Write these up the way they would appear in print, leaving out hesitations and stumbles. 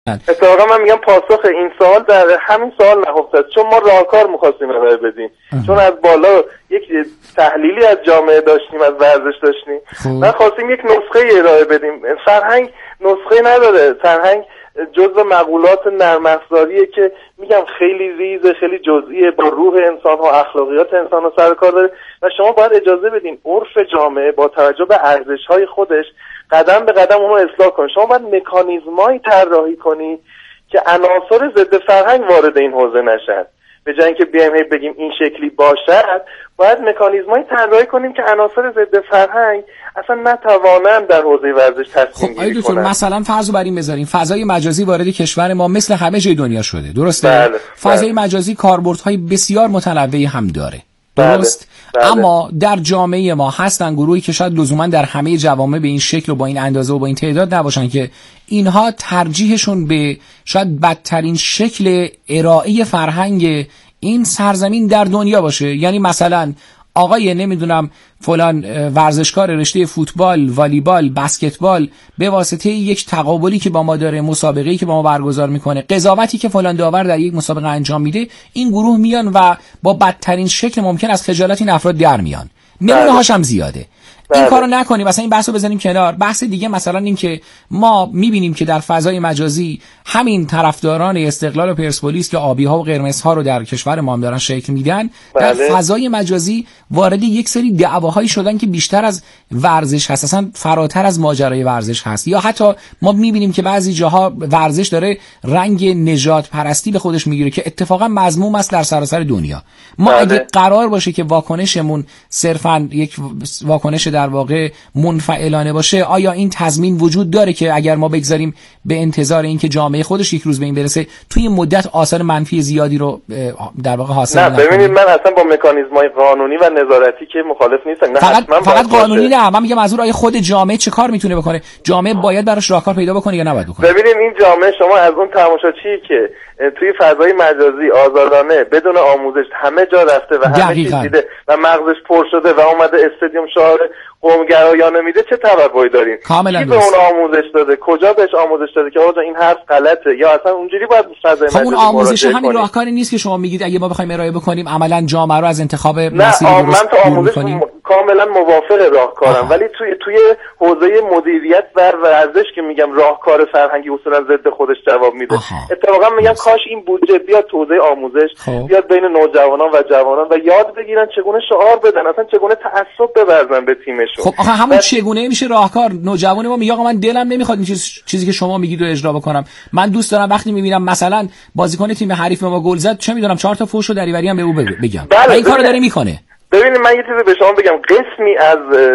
اتفاقا من میگم پاسخ این سوال در همین سوال نهفته است، چون ما راهکار می‌خواستیم ارائه بدیم، چون از بالا یک تحلیلی از جامعه داشتیم، از ورزش داشتیم، من خواستیم یک نسخه ارائه بدیم. فرهنگ نسخه نداره، فرهنگ جزء مقولات نرم افزاریه که میگم خیلی ریزه، خیلی جزئیه، با روح انسان ها، اخلاقیات انسان ها سر کار داره و شما باید اجازه بدین عرف جامعه با توجه به ارزش‌های خودش قدم به قدم اونو اصلاح کنه. شما باید مکانیزمایی طراحی کنی که عناصر ضد فرهنگ وارد این حوزه نشن. به جای اینکه بیایم بگیم این شکلی باشد، باید مکانیزمایی طراحی کنیم که عناصر ضد فرهنگ اصلا نتوانند در حوزه ورزش تصمیم گیری کنند. مثلا فرض بر این بذاریم فضای مجازی وارد کشور ما مثل همه جای دنیا شده، درسته؟ بله. فضای مجازی کاربردهای بسیار متنوعی هم داره، درست؟ بله. اما در جامعه ما هستن گروهی که شاید لزوما در همه جوامع به این شکل و با این اندازه و با این تعداد نباشن که اینها ترجیحشون به شاید بدترین شکل ارائه فرهنگ این سرزمین در دنیا باشه. یعنی مثلا آقای نمیدونم فلان ورزشکار رشته فوتبال، والیبال، بسکتبال به واسطه یک تقابلی که با ما داره، مسابقه‌ای که با ما برگزار میکنه، قضاوتی که فلان داور در یک مسابقه انجام میده، این گروه میان و با بدترین شکل ممکن از خجالت این افراد در میان. نمونه هاش هم زیاده. این کارو نکنیم، مثلا این بحثو بزنیم کنار. بحث دیگه مثلا این که ما میبینیم که در فضای مجازی همین طرفداران استقلال و پرسپولیس که آبی‌ها و قرمزها رو در کشور ما هم دارن شکل میدن، در فضای مجازی وارد یک سری دعواهایی شدن که بیشتر از ورزش هست، اصلا فراتر از ماجرای ورزش هست. یا حتی ما میبینیم که بعضی جاها ورزش داره رنگ نژاد پرستی به خودش میگیره که اتفاقا مذموم است در سراسر دنیا. ما اگه قرار باشه که واکنشمون صرفا یک واکنش در واقع منفعلانه باشه، آیا این تضمین وجود داره که اگر ما بگذاریم به انتظار اینکه جامعه خودش یک روز به این برسه توی مدت آثار منفی زیادی رو در واقع حاصل نه؟ ببینید من اصلا با مکانیزم‌های قانونی و نظارتی که مخالف نیستم. فقط قانونی نه، من میگم از اون آیه خود جامعه چه کار میتونه بکنه؟ جامعه باید براش راهکار پیدا بکنه یا نباید بکنه؟ ببینید این جامعه، شما از اون تماشاچی که توی فضای مجازی آزادانه بدون آموزش همه جا رفته و همه چیز دیده و مغزش پر شده و اومده استادیوم شعار قومگرایانه میده، چه توقعی دارین؟ کی به اون آموزش داده؟ کجا بهش آموزش داده که آقا این حرف غلطه یا اصلا اونجوری باید فضای مجازی اون آموزش همین راهکاری نیست که شما میگید اگه ما بخوایم ارائه بکنیم عملا جامعه رو از انتخاب مسیر درست من تو آموزش کاملا موافق راهکارم، ولی توی حوزه مدیریت و ورزش که میگم راهکار فرهنگی اصولا ضد خودش جواب میده. اتفاقا میگم کاش این بودجه بیاد تو حوزه آموزش، بیاد بین نوجوانان و جوانان و یاد بگیرن چگونه شعار بدن، اصلا چگونه تعصب بورزن به تیمشون. خب آخه همون چگونه میشه راهکار؟ نوجوان ما میگه آقا من دلم نمیخواد این چیزی که شما میگید رو اجرا بکنم، من دوست دارم وقتی میبینم مثلا بازیکن تیم حریف ما گل زد، چه میدونم 4 تا فوش و دریوری هم به او بگم. این کارو داره میکنه. ببینید من یه چیزی به شما بگم، قسمی از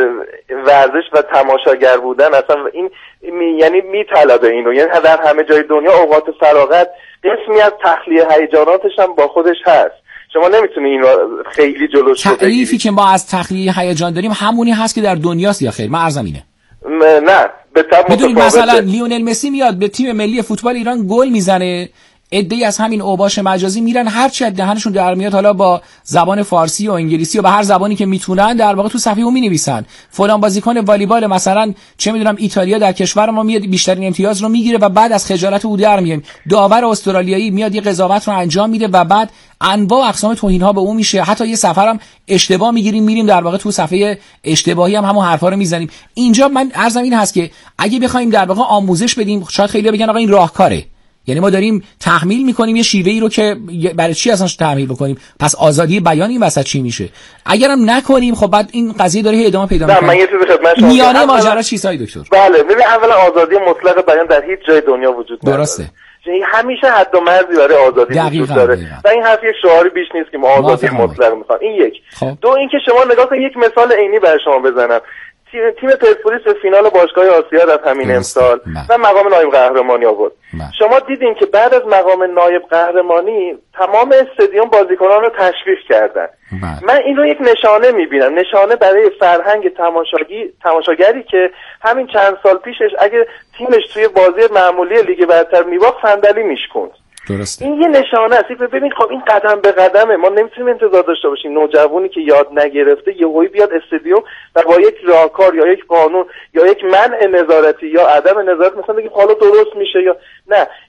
ورزش و تماشاگر بودن اصلا این یعنی میطلبه اینو، یعنی در همه جای دنیا اوقات فراغت قسمی از تخلیه هیجاناتش هم با خودش هست. شما نمیتونی این رو خیلی جلوش بگیری. تعریفی که ما از تخلیه هیجان داریم همونی هست که در دنیاست یا خیر؟ من عرضم اینه. نه به طب میدونید مثلا لیونل مسی میاد به تیم ملی فوتبال ایران گل میزنه، عده‌ای از همین اوباش مجازی میرن هر چی دهنشون در میاد، حالا با زبان فارسی و انگلیسی و به هر زبانی که میتونن در واقع تو صفحه اون مینویسن فلان بازیکن والیبال مثلا چه میدونم ایتالیا در کشور ما میاد بیشترین امتیاز رو میگیره و بعد از خجالت او در میایم. داور استرالیایی میاد یه قضاوت رو انجام میده و بعد انواع اقسام توهین‌ها به اون میشه، حتی یه سفرم اشتباه میگیریم میریم در واقع تو صفحه اشتباهی هم همون حرفا رو میزنیم. اینجا من عرضم این هست که اگه بخوایم در واقع آموزش بدیم، شاید خیلی بگن آقا این راهکاره، یعنی ما داریم تحمیل میکنیم یه شیوهی رو که برای چی اصلا تحمیل بکنیم؟ پس آزادی بیان این وسط چی میشه؟ اگرم نکنیم خب بعد این قضیه داره ادامه پیدا میکنه. من یه چیزی خدمت شما میانه ماجرا چیزای دکتر. بله ببین، اولا آزادی مطلق بیان در هیچ جای دنیا وجود نداره. درسته. همیشه حد و مرزی برای آزادی وجود داره و این حرف یک شعاری بیش نیست که ما آزادی مطلق میخوام. این یک. دو اینکه شما نگاه کنید، یک مثال عینی برای شما بزنم. تیم پرسپولیس به فینال باشگاه آسیا رفت همین امسال و مقام نایب قهرمانی آورد. شما دیدین که بعد از مقام نایب قهرمانی تمام استادیوم بازیکنان رو تشویق کردن. من این رو یک نشانه میبینم، نشانه برای فرهنگ تماشاگری که همین چند سال پیشش اگه تیمش توی بازی معمولی لیگ برتر میباخت صندلی میشکند. درسته. این یه نشانه است. ببین خب این قدم به قدمه، ما نمیتونیم انتظار داشته باشیم نوجوانی که یاد نگرفته یهویی بیاد استادیوم و با یک راهکار یا یک قانون یا یک منع نظارتی یا عدم نظارت مثلا بگیم حالا درست میشه یا نه.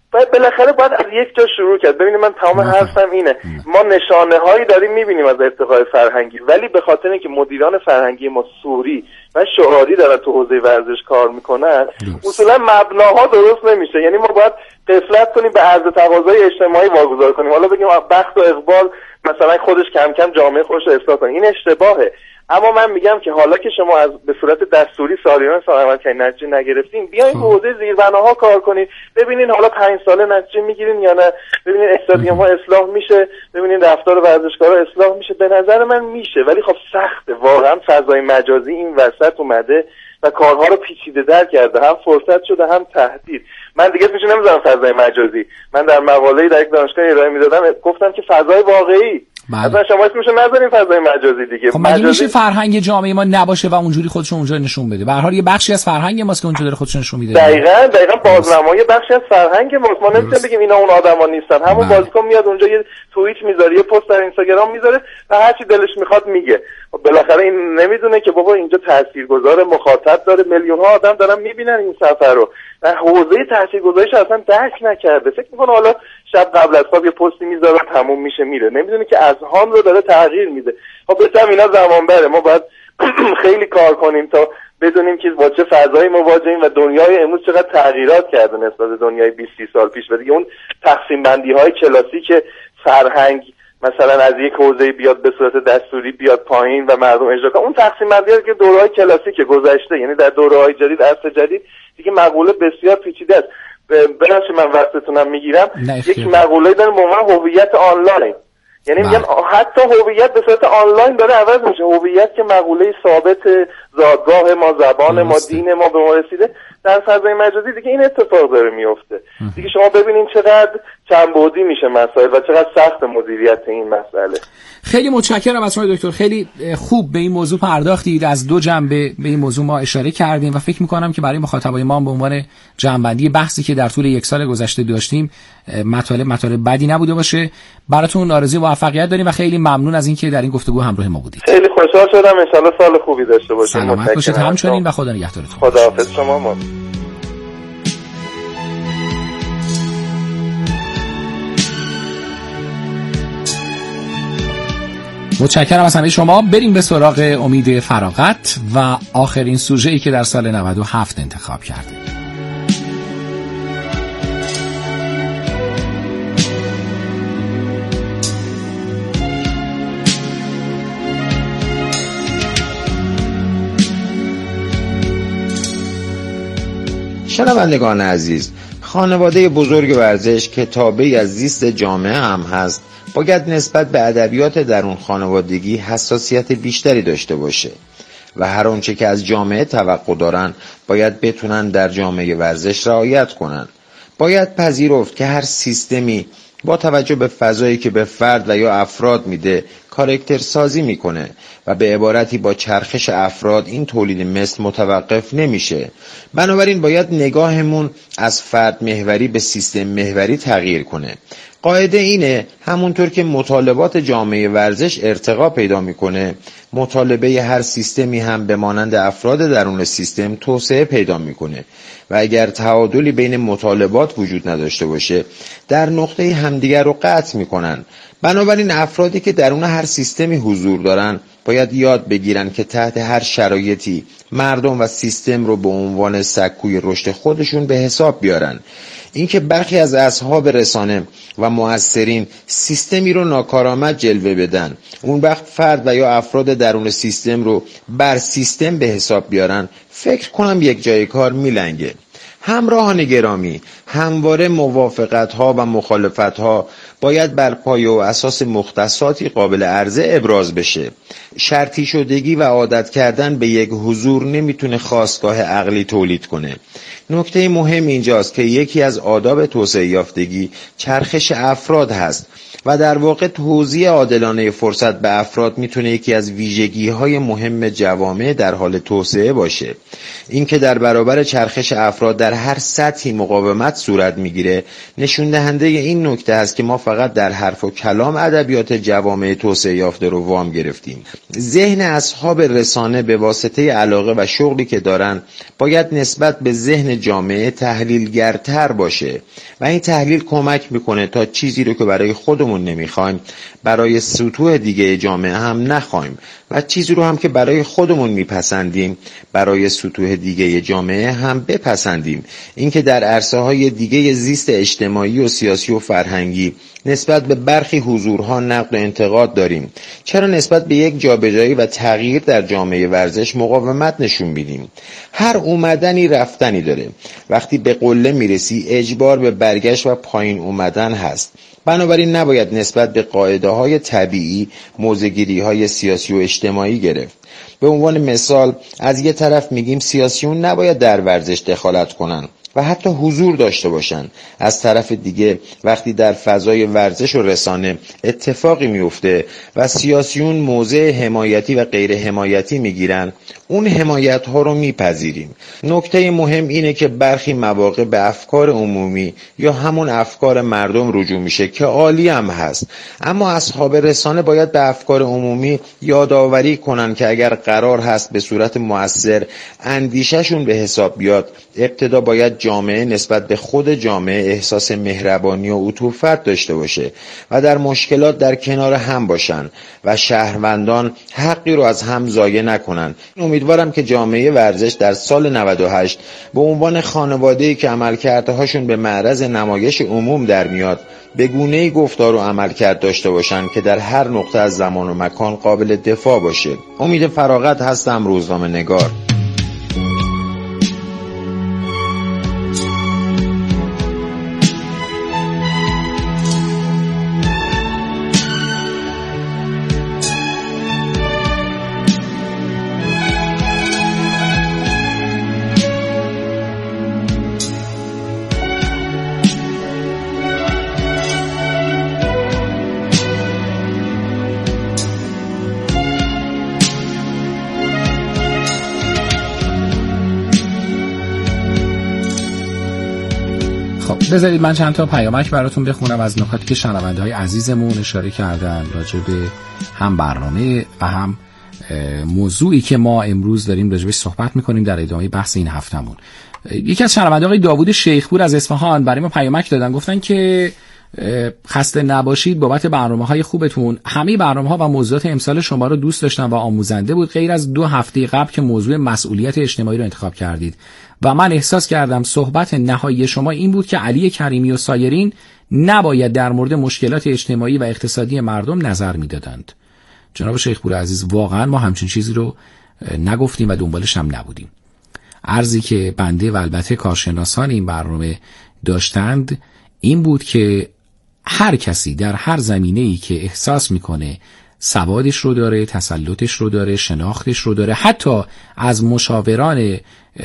بالاخره باید از یک جا شروع کرد. ببینید من تمام حرفم اینه، ما نشانه هایی داریم میبینیم از ارتقای فرهنگی، ولی به خاطر اینکه مدیران فرهنگی ما سوری و شعاری دارن تو حوزه ورزش کار میکنن، اصولا مبناها درست نمیشه. یعنی ما باید غفلت کنیم، به عرض تقاضای اجتماعی واگذار کنیم. حالا بگیم بخت و اقبال مثلا خودش کم کم جامعه خودش رو اصلاح کنه، این اشتباهه. اما من میگم که حالا که شما از به صورت دستوری سالیان سال عمل کردین، نتیجه نگرفتین، بیاین تو حوزه زیربناها کار کنید، ببینین حالا 5 ساله نتیجه میگیرین یا نه، ببینین استادیوم‌ها اصلاح میشه، ببینین رفتار ورزشکارا اصلاح میشه. به نظر من میشه، ولی خب سخته. واقعا فضای مجازی این وسط اومده و کارها رو پیچیده‌تر کرده، هم فرصت شده هم تهدید. من دیگه اسمش نمیذارم فضای مجازی، من در مقاله‌ای در یک دانشگاه ارائه میدادم گفتم که فضای واقعی. اصلا شما اسمشو نذارین فضای مجازی دیگه. خب مگه میشه فرهنگ جامعه ما نباشه و اونجوری خودشو اونجا نشون بده؟ به هر حال یه بخشی از فرهنگ ماست که اونجا داره خودشو نشون میده. دقیقاً بازنمایی بخشی از فرهنگ ماست. ما نمیتونیم بگیم اینا اون آدما نیستن. همون بازیکن میاد اونجا یه توییت میذاره، یه پست در اینستاگرام میذاره و هر چی دلش میخواد میگه. بالاخره این نمیدونه که بابا اینجا تاثیرگذار مخاطب داره، میلیون ها آدم دارن میبینن این سفر رو. و حوزه تاثیرگذاریش اصلا درک نکرده. فکر میکنه حالا شب قبل از خواب یه پستی میذاره تموم میشه میره. نمیدونه که اذهان رو داره تغییر میده. خب بهتر اینا زمان بره. ما باید خیلی کار کنیم تا بدونیم که با چه فضایی مواجهیم و دنیای امروز چقدر تغییرات کرده نسبت به دنیای 20 سال پیش. و دیگه اون تقسیم بندی های کلاسیک فرهنگ مثلا از یک حوزه بیاد به صورت دستوری بیاد پایین و مردم اجرا کنن، اون تقسیم بندی که دوره‌های کلاسیک گذشته، یعنی در دوره‌های جدید، عصر جدید دیگه مقوله بسیار پیچیده است. بنابراین من وقتتونم میگیرم، یک مقوله داریم به عنوان هویت آنلاین. یعنی میگن حتی هویت به صورت آنلاین داره عوض میشه. هویت که مقوله ثابت زادگاه ما، زبان ما، دین ما به ما رسیده، در فضای مجازی دیگه این اتفاق داره میفته. دیگه شما ببینین چقدر چندبعدی میشه مسائل و چقدر سخت مدیریت این مسئله. خیلی متشکرم از شما دکتر، خیلی خوب به این موضوع پرداختید. از دو جنبه به این موضوع ما اشاره کردیم و فکر میکنم که برای مخاطبای ما به عنوان جنبندی بحثی که در طول یک سال گذشته داشتیم مطالب بدی نبوده باشه. براتون آرزوی موفقیت داریم و خیلی ممنون از اینکه در این گفتگو همراه ما بودید. خیلی خوشحال شدم. ان شاءالله سال خوبی داشته باشید. سلامت باشید همچنین و خدا نگهدارتون. خداحافظ شما. متشکرم از همه شما. بریم به سراغ امید فراغت و آخرین سوژه‌ای که در سال 97 انتخاب کردیم. شنوندگان عزیز، خانواده بزرگ ورزش که تابعی از زیست جامعه هم هست، باید نسبت به ادبیات درون خانوادگی حساسیت بیشتری داشته باشه و هر آنچه که از جامعه توقع دارن باید بتونن در جامعه ورزش رعایت کنن. باید پذیرفت که هر سیستمی با توجه به فضایی که به فرد و یا افراد میده کاراکتر سازی میکنه و به عبارتی با چرخش افراد این تولید مثل متوقف نمیشه. بنابراین باید نگاهمون از فرد محوری به سیستم محوری تغییر کنه. قاعده اینه همونطور که مطالبات جامعه ورزش ارتقا پیدا میکنه، مطالبه هر سیستمی هم به مانند افراد درون سیستم توسعه پیدا میکنه و اگر تعادلی بین مطالبات وجود نداشته باشه در نقطه همدیگر رو قطع میکنن. بنابراین افرادی که درون هر سیستمی حضور دارن باید یاد بگیرن که تحت هر شرایطی مردم و سیستم رو به عنوان سکوی رشد خودشون به حساب بیارن. اینکه برخی از اصحاب رسانه و مؤثرین سیستمی رو ناکارآمد جلوه بدن، اون وقت فرد و یا افراد درون سیستم رو بر سیستم به حساب بیارن، فکر کنم یک جای کار میلنگه. همراهان گرامی، همواره موافقت‌ها و مخالفت‌ها باید بر پایه و اساس مختصاتی قابل عرضه ابراز بشه. شرطی شدگی و عادت کردن به یک حضور نمیتونه خاستگاه عقلی تولید کنه. نکته مهم اینجاست که یکی از آداب توسعه یافتگی چرخش افراد هست و در واقع توزیع عادلانه فرصت به افراد میتونه یکی از ویژگی‌های مهم جوامع در حال توسعه باشه. اینکه در برابر چرخش افراد در هر سطحی مقاومت صورت میگیره نشون دهنده این نکته است که ما فقط در حرف و کلام ادبیات جوامع توسعه یافته رو وام گرفتیم. ذهن اصحاب رسانه به واسطه علاقه و شغلی که دارن باید نسبت به ذهن جامعه تحلیلگرتر باشه و این تحلیل کمک میکنه تا چیزی رو که برای خودمون نمیخوایم برای سطوح دیگه جامعه هم نخوایم و چیزی رو هم که برای خودمون میپسندیم برای سطوح دیگه جامعه هم بپسندیم. اینکه در عرصه‌های دیگه زیست اجتماعی و سیاسی و فرهنگی نسبت به برخی حضورها نقد و انتقاد داریم، چرا نسبت به یک جابجایی و تغییر در جامعه ورزش مقاومت نشون میدیم؟ هر اومدنی رفتنی داره. وقتی به قله میرسی اجبار به برگشت و پایین اومدن هست. بنابراین نباید نسبت به قاعده‌های طبیعی موضع‌گیری‌های سیاسی و اجتماعی گرفت. به عنوان مثال از یه طرف میگیم سیاسیون نباید در ورزش دخالت کنن و حتی حضور داشته باشن. از طرف دیگه وقتی در فضای ورزش و رسانه اتفاقی میفته و سیاسیون موضع حمایتی و غیر حمایتی میگیرن، اون حمایت ها رو میپذیریم. نکته مهم اینه که برخی مواقع به افکار عمومی یا همون افکار مردم رجوع میشه که عالی هم هست، اما اصحاب رسانه باید به افکار عمومی یادآوری کنن که اگر قرار هست به صورت مؤثر اندیشهشون به حساب بیاد، ابتدا باید جامعه نسبت به خود جامعه احساس مهربانی و عطوفت داشته باشه و در مشکلات در کنار هم باشن و شهروندان حقی رو از هم ضایع نکنن. امیدوارم که جامعه ورزش در سال 98 به عنوان خانواده‌ای که عملکردهاشون به معرض نمایش عموم در میاد به گونه‌ای گفتار و عملکرد داشته باشن که در هر نقطه از زمان و مکان قابل دفاع باشه. امید فراغت هستم، روزنامه‌نگار. بذارید من چند تا پیامک براتون بخونم از نکاتی که شنونده‌های عزیزمون اشاره کردن راجع به هم برنامه و هم موضوعی که ما امروز داریم راجع بهش صحبت می‌کنیم در ادامه بحث این هفتمون. یکی از شنونده‌ها آقای داوود شیخپور از اصفهان برای ما پیامک دادن، گفتن که خسته نباشید بابت برنامه‌های خوبتون. همه برنامه‌ها و موضوعات امسال شما رو دوست داشتم و آموزنده بود، غیر از 2 هفته قبل که موضوع مسئولیت اجتماعی رو انتخاب کردید و من احساس کردم صحبت نهایی شما این بود که علی کریمی و سایرین نباید در مورد مشکلات اجتماعی و اقتصادی مردم نظر میدادند. جناب شیخپور عزیز، واقعا ما همچین چیزی رو نگفتیم و دنبالش هم نبودیم. عرضی که بنده و البته کارشناسان این برنامه داشتند این بود که هر کسی در هر زمینه‌ای که احساس میکنه سوادش رو داره، تسلطش رو داره، شناختش رو داره، حتی از مشاوران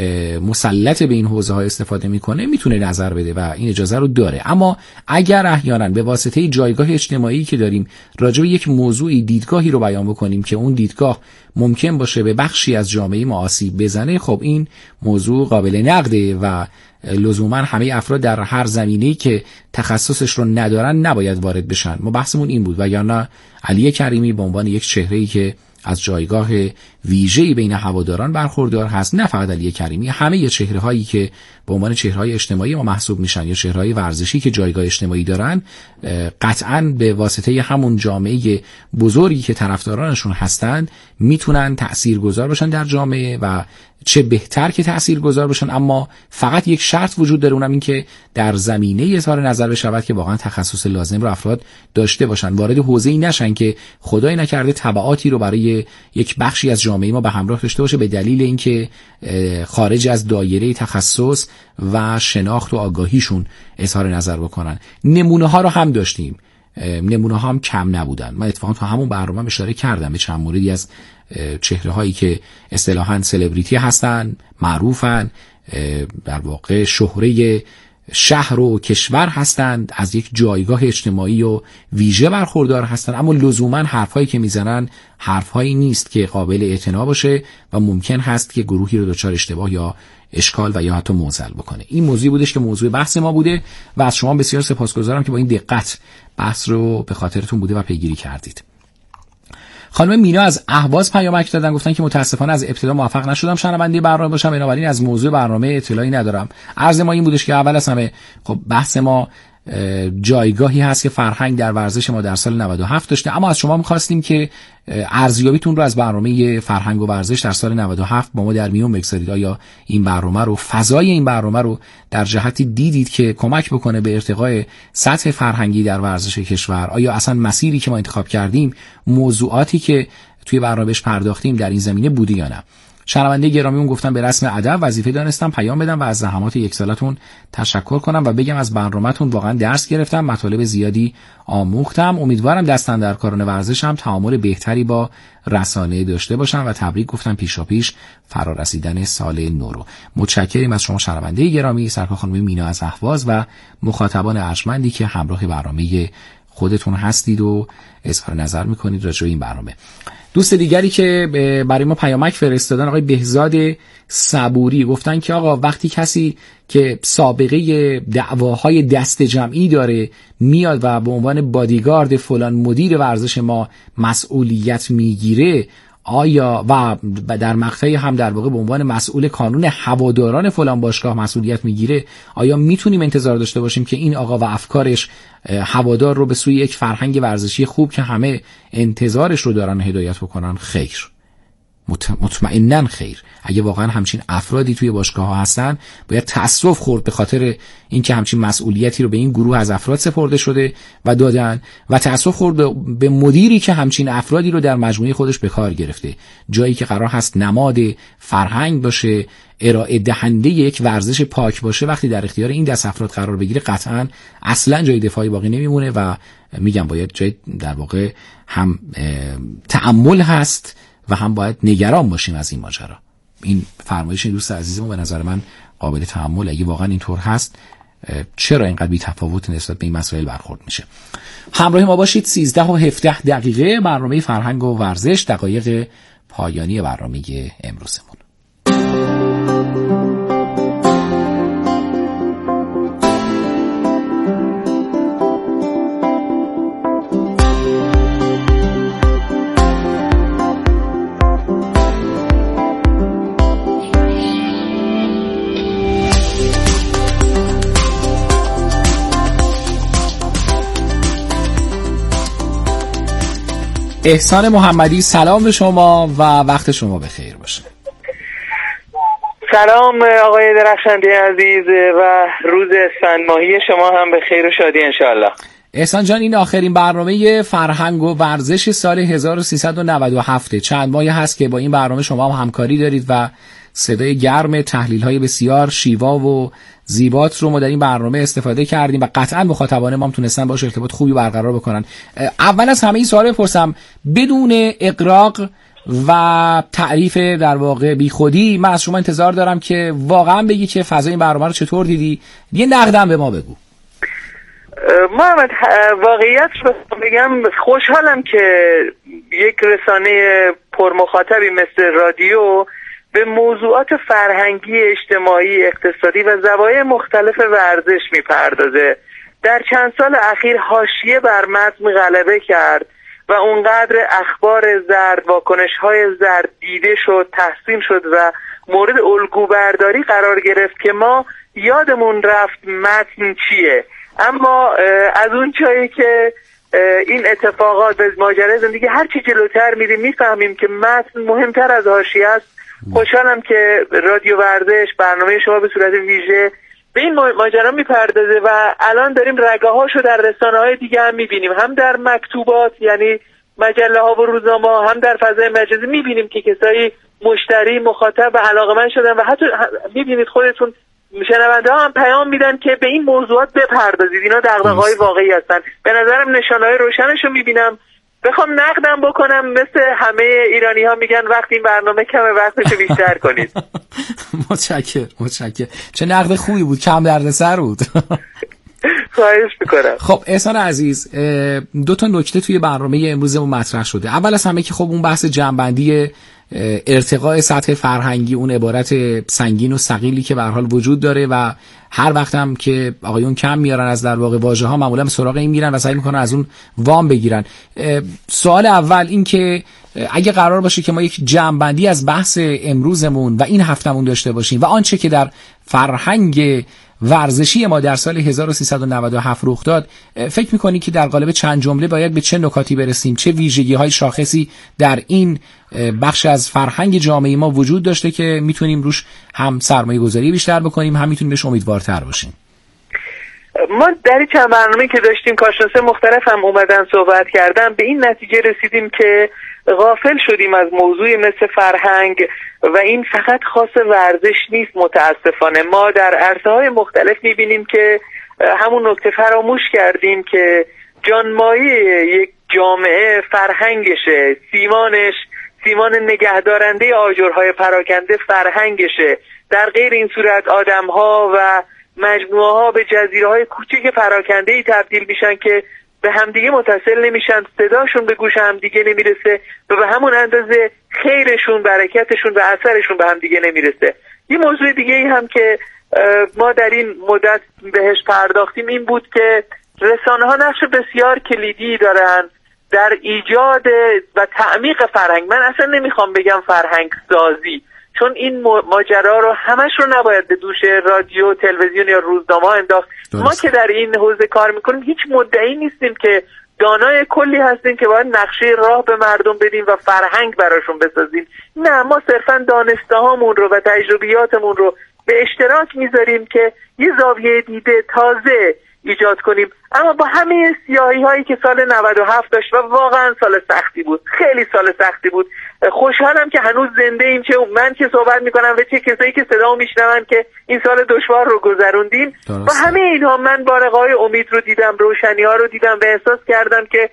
مسلط به این حوزه ها استفاده میکنه، میتونه نظر بده و این اجازه رو داره. اما اگر احیانا به واسطه جایگاه اجتماعی که داریم راجع به یک موضوعی دیدگاهی رو بیان بکنیم که اون دیدگاه ممکن باشه به بخشی از جامعه ما آسیب بزنه، خب این موضوع قابل نقده و لزوما همه افراد در هر زمینه‌ای که تخصصش رو ندارن نباید وارد بشن. ما بحثمون این بود، وگرنه علی کریمی به عنوان یک چهره‌ای که از جایگاه ویژه‌ای بین هواداران برخوردار هست، نه فقط علی کریمی، همه چهره‌هایی که به عنوان چهره‌های اجتماعی ما محسوب میشن یا چهره‌های ورزشی که جایگاه اجتماعی دارن، قطعاً به واسطه همون جامعه بزرگی که طرفدارانشون هستند میتونن تاثیرگذار باشن در جامعه و چه بهتر که تاثیرگذار باشن. اما فقط یک شرط وجود داره، اونم این که در زمینه اظهار نظر بشود که واقعا تخصص لازم رو افراد داشته باشن، وارد حوزه‌ای نشن که خدای نکرده تبعاتی رو برای یک بخشی از جامعه ما به همراه داشته باشه به دلیل اینکه خارج از دایره تخصص و شناخت و آگاهیشون اظهار نظر بکنن. نمونه ها رو هم داشتیم، نمونه ها هم کم نبودن. من اتفاقا تو همون برنامه اشاره کردم به چند موردی از چهره هایی که اصطلاحاً سلبریتی هستن، معروفن، در واقع شهره شهر و کشور هستند، از یک جایگاه اجتماعی و ویژه برخوردار هستند، اما لزوما حرفایی که میزنن حرفهایی نیست که قابل اعتنا باشه و ممکن هست که گروهی رو دچار اشتباه یا اشکال و یا حتی معضل بکنه. این موضوعی بودش که موضوع بحث ما بوده و از شما بسیار سپاسگزارم که با این دقت بحث رو به خاطرتون بوده و پیگیری کردید. خانم مینا از اهواز پیامک دادن، گفتن که متاسفانه از ابتدا موفق نشدم شنونده برنامه باشم، بنابراین از موضوع برنامه اطلاعی ندارم. عرض ما این بودش که اول از همه خب بحث ما جایگاهی هست که فرهنگ در ورزش ما در سال 97 داشته، اما از شما می‌خواستیم که ارزیابیتون رو از برنامه فرهنگ و ورزش در سال 97 با ما در میون بگذارید. آیا این برنامه رو، فضای این برنامه رو در جهتی دیدید که کمک بکنه به ارتقای سطح فرهنگی در ورزش کشور؟ آیا اصلا مسیری که ما انتخاب کردیم، موضوعاتی که توی برنامهش پرداختیم در این زمینه بوده یا نه؟ شنونده گرامیون گفتم به رسم ادب وظیفه دانستم پیام بدم و از زحمات یک سالتون تشکر کنم و بگم از برنامه‌تون واقعا درس گرفتم، مطالب زیادی آموختم. امیدوارم دستاندرکاران ورزش هم تعامل بهتری با رسانه داشته باشن و تبریک گفتم پیشاپیش فرارسیدن سال نو رو. متشکریم از شما شنونده گرامی، سرکار خانم مینا از اهواز و مخاطبان ارجمندی که همراه برنامه خودتون هستید و اظهار نظر میکنید راجع به این برنامه. دوست دیگری که برای ما پیامک فرستادن آقای بهزاد صبوری گفتن که آقا وقتی کسی که سابقه دعواهای دست جمعی داره میاد و به عنوان بادیگارد فلان مدیر ورزش ما مسئولیت میگیره، آیا و در مقطعی هم در واقع به عنوان مسئول کانون هواداران فلان باشگاه مسئولیت میگیره، آیا میتونیم انتظار داشته باشیم که این آقا و افکارش هوادار رو به سوی یک فرهنگ ورزشی خوب که همه انتظارش رو دارن هدایت بکنن؟ خیر، مطمئناً خیر. اگه واقعا همچین افرادی توی باشگاه ها هستن باید تأسف خورد به خاطر اینکه همچین مسئولیتی رو به این گروه از افراد سپرده شده و دادن، و تأسف خورد به مدیری که همچین افرادی رو در مجموعه خودش به کار گرفته. جایی که قرار هست نماد فرهنگ باشه، ارائه دهنده یک ورزش پاک باشه، وقتی در اختیار این دست افراد قرار بگیره قطعاً اصلاً جای دفاعی باقی نمیمونه و میگم باید جای در واقع هم تأمل هست و هم باید نگران باشیم از این ماجرا. این فرمایش دوست عزیزمون به نظر من قابل تأمل. اگه واقعا اینطور هست چرا اینقدر بی‌تفاوت نسبت به این مسائل برخورد میشه؟ همراه ما باشید. 13 و 17 دقیقه برنامه فرهنگ و ورزش، دقایق پایانی برنامه امروزمون. احسان محمدی سلام به شما و وقت شما بخیر باشه. سلام آقای درخشنده عزیز و روز اسفند ماهی شما هم به خیر و شادی انشاءالله. احسان جان، این آخرین برنامه فرهنگ و ورزش سال 1397 چند ماهی هست که با این برنامه شما هم همکاری دارید و صدای گرم تحلیل‌های بسیار شیوا و زیبات رو ما در این برنامه استفاده کردیم و قطعاً مخاطبان ما هم تونستن باشه ارتباط خوبی برقرار بکنن. اول از همه این سوال بپرسم بدون اغراق و تعریف در واقع بیخودی، من از شما انتظار دارم که واقعاً بگی که فضای این برنامه رو چطور دیدی. یه نقدم به ما بگو. محمد، واقعیت رو بگم خوشحالم که یک رسانه پرمخاطبی مثل رادیو به موضوعات فرهنگی، اجتماعی، اقتصادی و زوایای مختلف ورزش میپردازه. در چند سال اخیر حاشیه بر متن غلبه کرد و اونقدر اخبار زرد، واکنش‌های زرد دیده شد، تحسین شد و مورد الگو برداری قرار گرفت که ما یادمون رفت متن چیه. اما از اون جایی که این اتفاقات به ماجرای زندگی هرچی جلوتر میریم میفهمیم که متن مهمتر از حاشیه است. خوشحالم که رادیو ورزش برنامه شما به صورت ویژه به این ماجرا میپردازه و الان داریم رگه‌هاشو در رسانه‌های دیگه هم میبینیم، هم در مکتوبات یعنی مجله ها و روزنامه ها، هم در فضای مجازی میبینیم که کسایی مشتری، مخاطب و علاقه‌مند شدن و حتی میبینید خودتون شنونده ها هم پیام میدن که به این موضوعات بپردازید، اینا دغدغه‌های واقعی هستن. به نظرم نشانه‌های روشنشو میبینم بخوام نقدم بکنم مثل همه ایرانی ها میگن وقتی این برنامه کمه وقتشو بیشتر کنید. متشکرم. چه نقد خوبی بود، کم دردسر بود. خواهش میکنم. خب احسان عزیز، 2 تا نکته توی برنامه امروزمون مطرح شده. اول از همه که خب اون بحث جمع‌بندی ارتقاء سطح فرهنگی، اون عبارت سنگین و ثقیلی که به هر حال وجود داره و هر وقت هم که آقایون کم میارن از در واقع واژه‌ها معمولا سراغ این میرن و سعی میکنن از اون وام بگیرن. سوال اول این که اگه قرار باشه که ما یک جمع‌بندی از بحث امروزمون و این هفتمون داشته باشیم و آنچه که در فرهنگ ورزشی ما در سال 1397 رخ داد، فکر می‌کنی که در قالب چند جمله باید به چه نکاتی برسیم، چه ویژگی‌های شاخصی در این بخش از فرهنگ جامعه ما وجود داشته که میتونیم روش هم سرمایه‌گذاری بیشتر بکنیم، هم میتونیم بهش امیدوارتر باشیم؟ ما در چند برنامه‌ای که داشتیم کارشناسای مختلف هم اومدن صحبت کردن، به این نتیجه رسیدیم که غافل شدیم از موضوعی مثل فرهنگ و این فقط خاص ورزش نیست. متاسفانه ما در عرصه‌های مختلف می‌بینیم که همون نکته فراموش کردیم که جانمایه یک جامعه فرهنگشه، سیمان نگهدارنده آجرهای پراکنده فرهنگشه. در غیر این صورت آدم‌ها و مجموعه‌ها به جزیره‌های کوچیک پراکنده‌ای تبدیل میشن که به همدیگه متصل نمیشن، صداشون به گوش همدیگه نمیرسه و به همون اندازه خیرشون، برکتشون و اثرشون به همدیگه نمیرسه. یه موضوع دیگه ای هم که ما در این مدت بهش پرداختیم این بود که رسانه‌ها نقش بسیار کلیدی دارن در ایجاد و تعمیق فرهنگ. من اصلا نمیخوام بگم فرهنگ سازی، چون این ماجرا رو همش رو نباید به دوش رادیو، تلویزیون یا روزنامه انداخت. ما که در این حوزه کار میکنیم هیچ مدعی نیستیم که دانای کلی هستیم که باید نقشه راه به مردم بدیم و فرهنگ براشون بسازیم. نه، ما صرفا دانسته هامون رو و تجربیاتمون رو به اشتراک میذاریم که یه زاویه دیده تازه ایجاد کنیم. اما با همه سیاهی هایی که سال 97 داشت و واقعا سال سختی بود، خیلی سال سختی بود، خوشحالم که هنوز زنده ایم، چه من که صحبت میکنم و چه کسایی که صدامو میشنون که این سال دشوار رو گذروندیم. با همه اینها من بارقه‌های امید رو دیدم، روشنی ها رو دیدم و احساس کردم که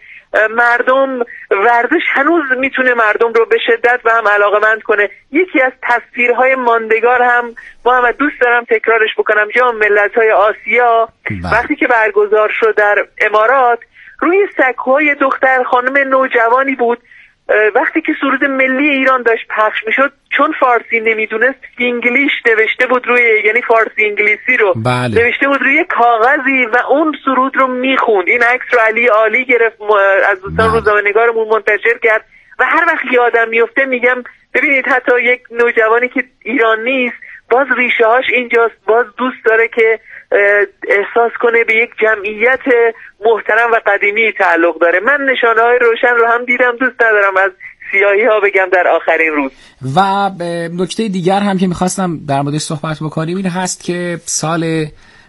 مردم، ورزش هنوز میتونه مردم رو به شدت و هم علاقه‌مند کنه. یکی از تصویرهای ماندگار هم محمد دوست دارم تکرارش بکنم، جام ملت‌های آسیا وقتی که برگزار شد در امارات، روی سکوهای دختر خانم نوجوانی بود. وقتی که سرود ملی ایران داشت پخش میشد، چون فارسی نمیدونست فینگلیش نوشته بود روی، یعنی فارسی انگلیسی رو نوشته بود روی کاغذی و اون سرود رو میخوند. این عکس رو علی گرفت، از دوستان روزنامه‌نگارمون منتشر کرد و هر وقت یادم میفته میگم ببینید حتی یک نوجوانی که ایران نیست باز ریشه هاش اینجاست، باز دوست داره که احساس کنه به یک جمعیت محترم و قدیمی تعلق داره. من نشانه های روشن رو هم دیدم، دوست ندارم از سیاهی ها بگم در آخرین روز. و نکته دیگر هم که میخواستم در موردش صحبت بکنیم این هست که سال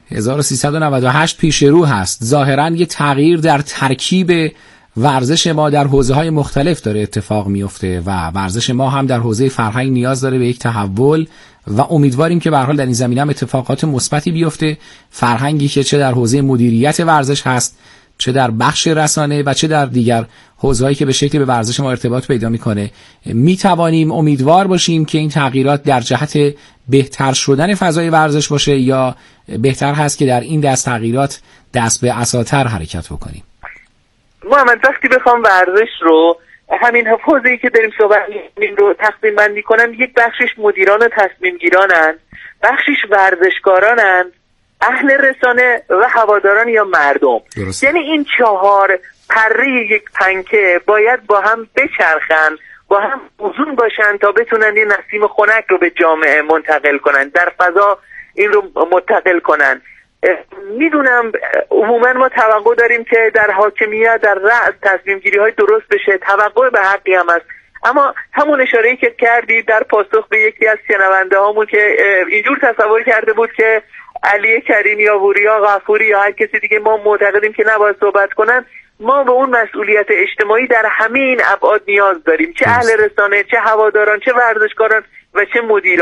1398 پیش رو هست. ظاهراً یه تغییر در ترکیب ورزش ما در حوزه‌های مختلف داره اتفاق میفته و ورزش ما هم در حوزه فرهنگ نیاز داره به یک تحول و امیدواریم که به هر حال در این زمینه هم اتفاقات مثبتی بیفته. فرهنگی که چه در حوزه مدیریت ورزش هست، چه در بخش رسانه و چه در دیگر حوزه‌هایی که به شکلی به ورزش ما ارتباط پیدا می‌کنه، می‌توانیم امیدوار باشیم که این تغییرات در جهت بهتر شدن فضای ورزش باشه یا بهتر هست که در این دست تغییرات دست به عصاتر حرکت بکنیم. محمد وقتی بخوام ورزش رو، همین حوزه‌ای که داریم صحبت می‌کنیم رو تقسیم بندی کنم، یک بخشش مدیران و تصمیم گیرانن، بخشش ورزشکارانن، اهل رسانه و هواداران یا مردم. درست. یعنی این 4 پره یک پنکه باید با هم بچرخن، با هم موزون باشن تا بتونن یه نسیم خنک رو به جامعه منتقل کنن، در فضا این رو منتقل کنن. میدونم عموما ما توقع داریم که در حاکمیت، در رأس تصمیم گیری های درست بشه، توقع به حقی هم هست، اما همون اشاره‌ای که کردید در پاسخ به یکی از شنونده هامون که اینجور تصور کرده بود که علی کریمی یا وریا غفوری یا هر کسی دیگه ما معتقدیم که نباید صحبت کنن، ما به اون مسئولیت اجتماعی در همه این ابعاد نیاز داریم، چه اهل رسانه، چه هواداران، چه ورزشکاران و چه مدیران.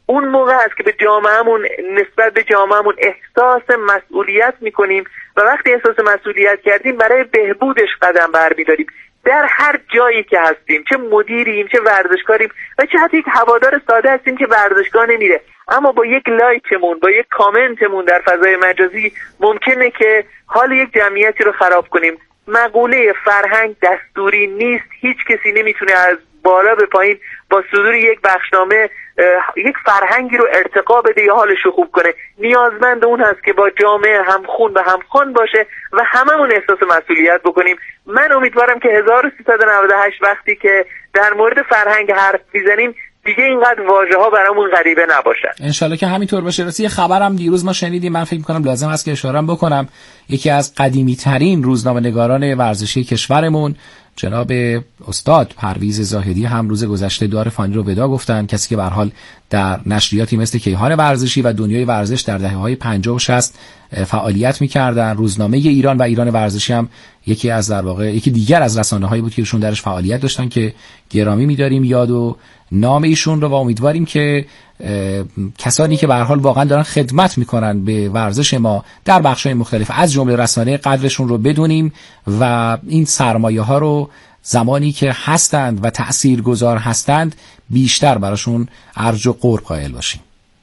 اون موقع است که به جامعهمون، نسبت به جامعهمون احساس مسئولیت میکنیم و وقتی احساس مسئولیت کردیم برای بهبودش قدم برمیداریم. در هر جایی که هستیم، چه مدیریم چه ورزشکاریم و چه حتی یک هوادار ساده هستیم که ورزشگاه نمیره، اما با یک لایکمون، با یک کامنتمون در فضای مجازی ممکنه که حال یک جمعیتی رو خراب کنیم. مقوله فرهنگ دستوری نیست، هیچ کسی نمیتونه از بالا به پایین با صدور یک بخشنامه یک فرهنگی رو ارتقا بده یا حالش رو خوب کنه. نیازمند اون هست که با جامعه همخون و همخوان باشه و هممون احساس مسئولیت بکنیم. من امیدوارم که 1398 وقتی که در مورد فرهنگ حرف میزنیم دیگه اینقدر واژه ها برامون غریبه نباشن. انشالله که همینطور باشه. راستی یه خبرم دیروز ما شنیدیم، من فکر می‌کنم لازم است که اشاره بکنم. یکی از قدیمی ترین روزنامه‌نگاران ورزشی کشورمون جناب استاد پرویز زاهدی هم روز گذشته دار فانی رو ودا گفتن، کسی که به هر حال در نشریاتی مثل کیهان ورزشی و دنیای ورزش در دهه‌های 50 و 60 فعالیت می‌کردن. روزنامه ایران و ایران ورزشی هم یکی دیگر از رسانه‌هایی بود که ایشون درش فعالیت داشتن که گرامی می‌داریم یاد و نام ایشون رو و امیدواریم که کسانی که به هر حال واقعا دارن خدمت میکنن به ورزش ما در بخش‌های مختلف از جمله رسانه قدرشون رو بدونیم و این سرمایه‌ها رو زمانی که هستند و تأثیرگذار هستند بیشتر براشون ارج و قرب قائل باشیم.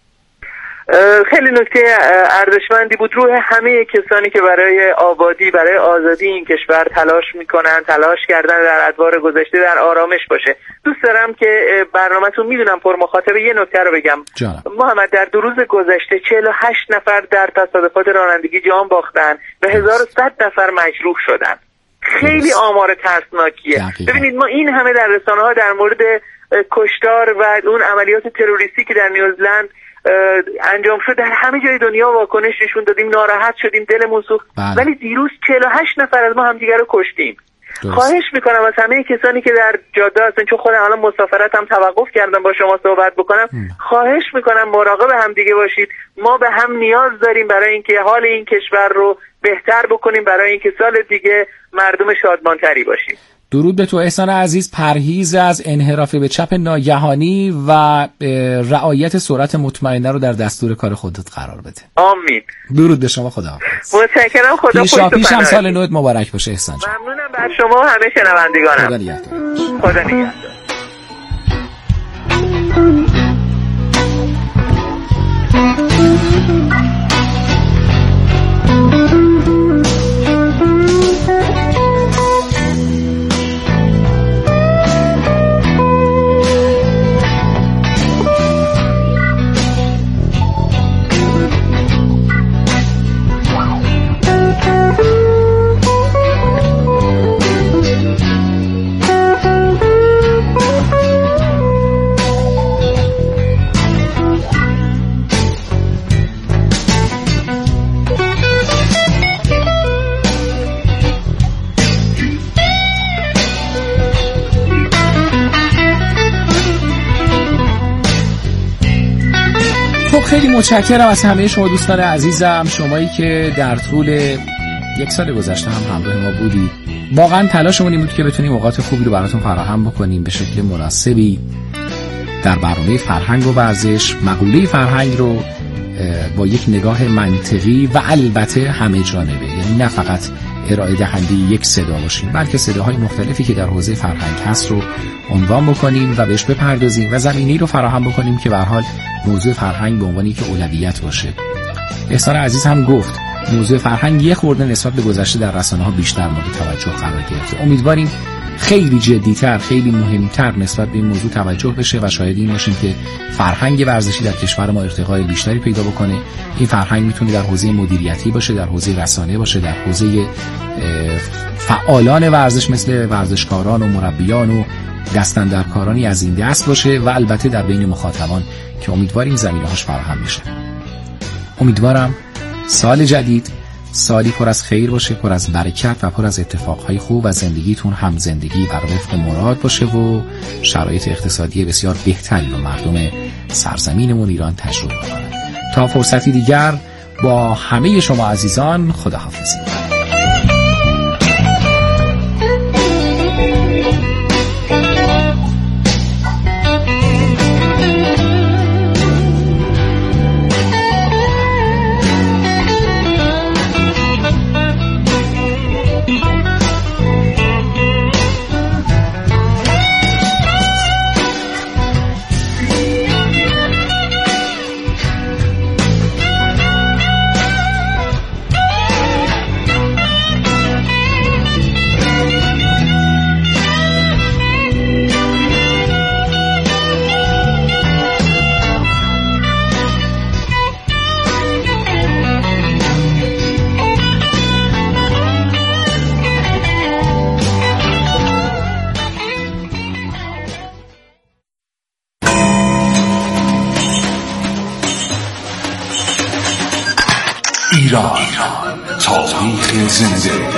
خیلی نکته ارزشمندی بود. روح همه کسانی که برای آبادی، برای آزادی این کشور تلاش کردن در ادوار گذشته در آرامش باشه. دوست دارم که برنامه‌تون میدونم پر مخاطب یه نکته رو بگم. محمد، در 2 روز گذشته 48 نفر در تصادفات رانندگی جان باختن و 1100 نفر مجروح شدن. خیلی آمار ترسناکیه. ببینید ما این همه در رسانه‌ها در مورد کشتار و اون عملیات تروریستی که در نیوزلند انجام شد در همه جای دنیا واکنش نشون دادیم، ناراحت شدیم، دلمون سوخت، ولی دیروز 48 نفر از ما همدیگه رو کشتیم. خواهش میکنم از همه کسانی که در جاده هستن، چون خودم الان مسافرتم توقف کردم با شما صحبت بکنم، خواهش میکنم مراقب همدیگه باشید. ما به هم نیاز داریم برای اینکه حال این کشور رو بهتر بکنیم، برای اینکه سال دیگه مردم شادمانتری باشیم. درود به تو احسان عزیز. پرهیز از انحراف به چپ ناگهانی و رعایت سرعت مطمئنه رو در دستور کار خودت قرار بده. آمین. درود به شما، خداحافظ. متشکرم، خدا پیشم سال نوت مبارک باشه احسان جان. ممنونم بر شما و همه شنوندگانم. خدا نگهدار. خدا نگهدار. خیلی متشکرم از همه شما دوستان عزیزم، شمایی که در طول 1 سال گذشته هم همراه ما بودید. واقعا تلاشمون این بود که بتونیم اوقات خوبی رو براتون فراهم بکنیم به شکل مناسبی در برنامه فرهنگ و ورزش. مقوله فرهنگ رو با یک نگاه منطقی و البته همه جانبه، یعنی نه فقط ارائه دهنده یک صدا باشیم بلکه صداهای مختلفی که در حوزه فرهنگ هست رو عنوان بکنیم و بهش بپردازیم و زمینه‌ای رو فراهم بکنیم که به هر حال موضوع فرهنگ به عنوانی که اولویت باشه. احسان عزیز هم گفت موضوع فرهنگ یه خورده نسبت به گذشته در رسانه‌ها بیشتر مورد توجه قرار گرفته. امیدواریم خیلی جدی‌تر، خیلی مهمتر نسبت به این موضوع توجه بشه و شاهد این باشیم که فرهنگ ورزشی در کشور ما ارتقای بیشتری پیدا بکنه. این فرهنگ میتونه در حوزه مدیریتی باشه، در حوزه رسانه باشه، در حوزه فعالان ورزش مثل ورزشکاران و مربیان و دستاندرکارانی از این دست باشه و البته در بین مخاطبان که امیدواریم زمینه‌هاش فراهم بشه. امیدوارم سال جدید سالی پر از خیر باشه، پر از برکت و پر از اتفاقهای خوب و زندگیتون هم زندگی بر وفق مراد باشه و شرایط اقتصادی بسیار بهتری رو مردم سرزمینمون ایران تجربه کنن. تا فرصتی دیگر با همه شما عزیزان خداحافظی. تاریخ زنده